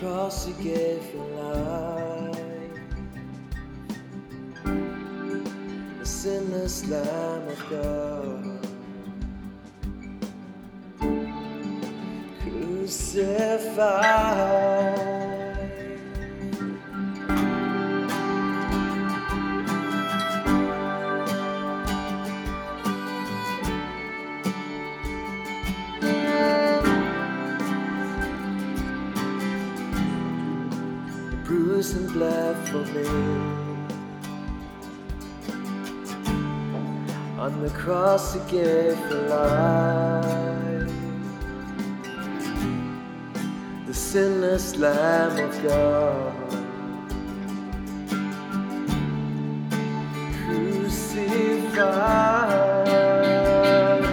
cross you gave your life, the sinless Lamb of God, crucified. Bruised and bled for me. On the cross you gave your life, the sinless Lamb of God, crucified.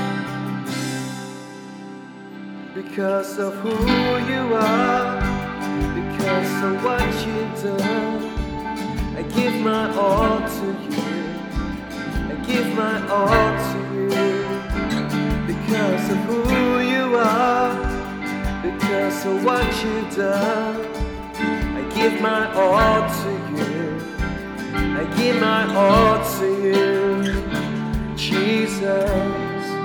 Because of who you are, because of what you've done, I give my all to you. I give my all to you. Because of who you are, because of what you've done, I give my all to you. I give my all to you, Jesus.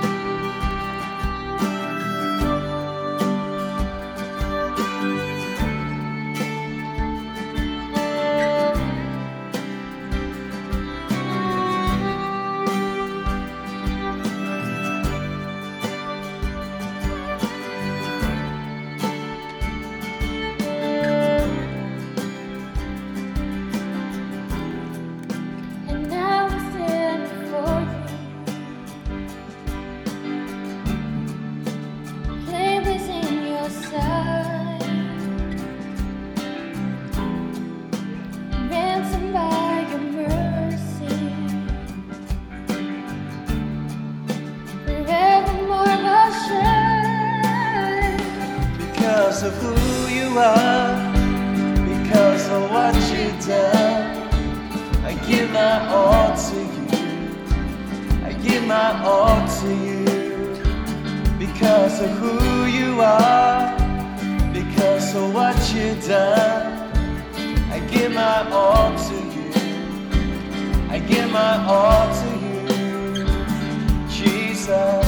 Because of who you are, because of what you've done, I give my all to you. I give my all to you. Because of who you are, because of what you've done, I give my all to you. I give my all to you, Jesus.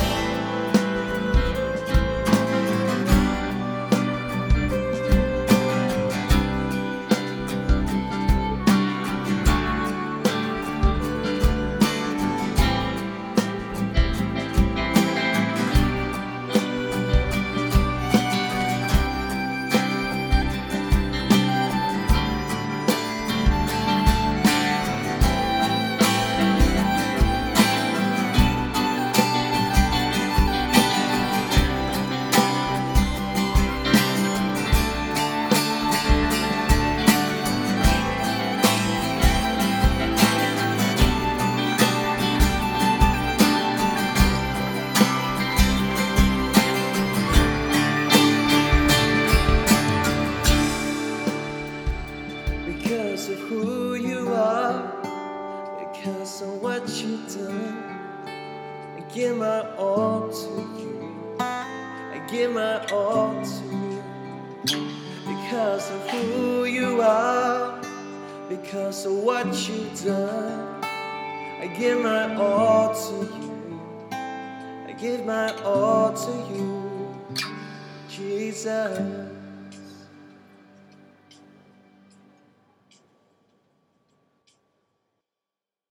Because of who you are, because of what you've done, I give my all to you. I give my all to you. Because of who you are, because of what you've done, I give my all to you. I give my all to you, Jesus.